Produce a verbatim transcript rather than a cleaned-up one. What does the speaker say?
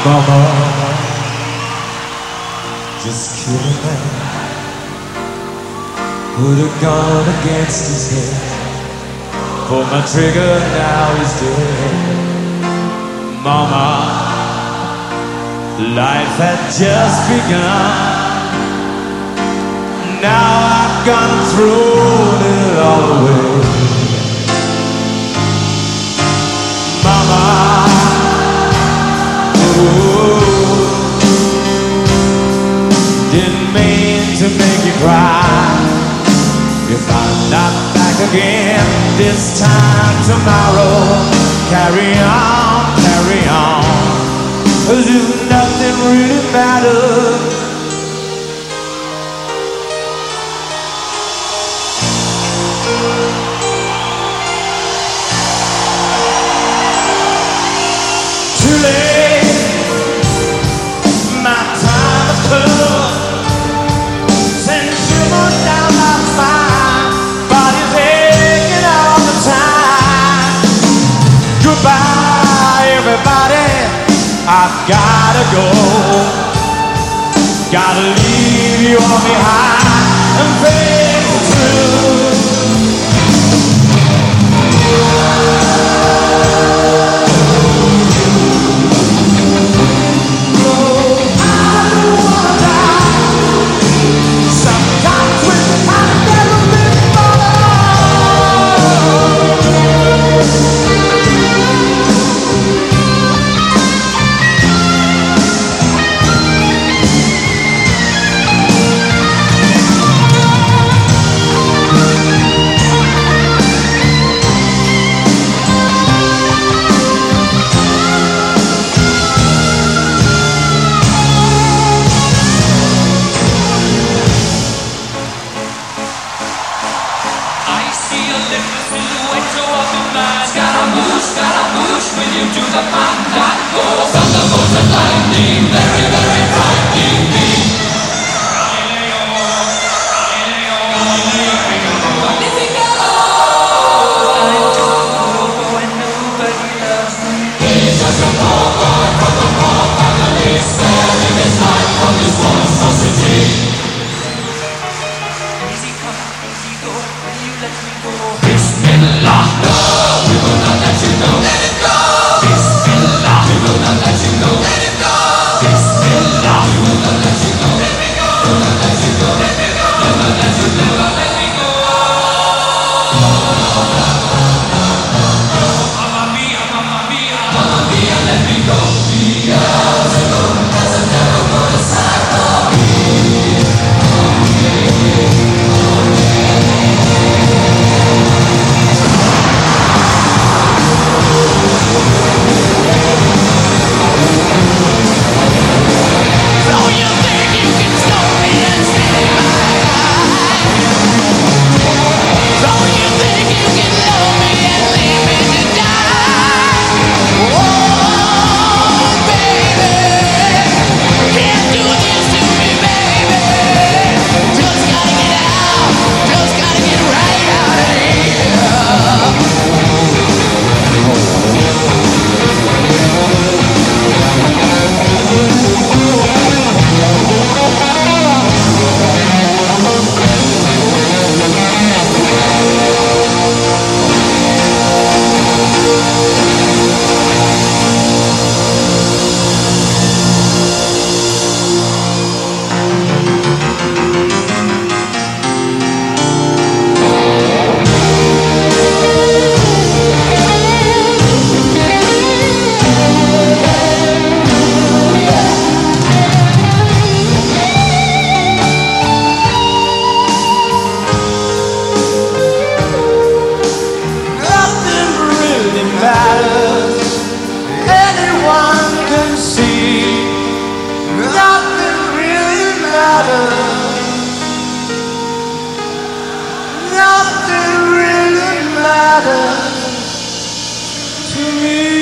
Mama just killed a man, put a gun against his head, pulled my trigger, now he's dead. Mama, life had just begun, now I've gone and thrown it all away. Mama, didn't mean to make you cry. If I'm not back again this time tomorrow, carry on, carry on, 'cause if nothing really matters, too late, my time has come. Send shivers down my spine, body's aching all the time. Goodbye, everybody, I've gotta go. Gotta leave you all behind and face the truth. To the fun that goes, thunderbolts and lightning, very, very frightening me. Magnifico! I don't know when nobody loves me. He's just a poor boy from the poor family, sparing his life from this monstrosity. Easy come, easy go, will you let me go? Bismillah, no, we will not let you go. Let it go! Bismillah, we will not let you go. Let it go. Bismillah, we will not let you go. Let me go. We will not let you go. Let me go. We will not let you go. Let me go. Mamma mia, mamma mia, mamma mia, let me go. Beelzebub has a devil put aside for me. Nothing really matters to me.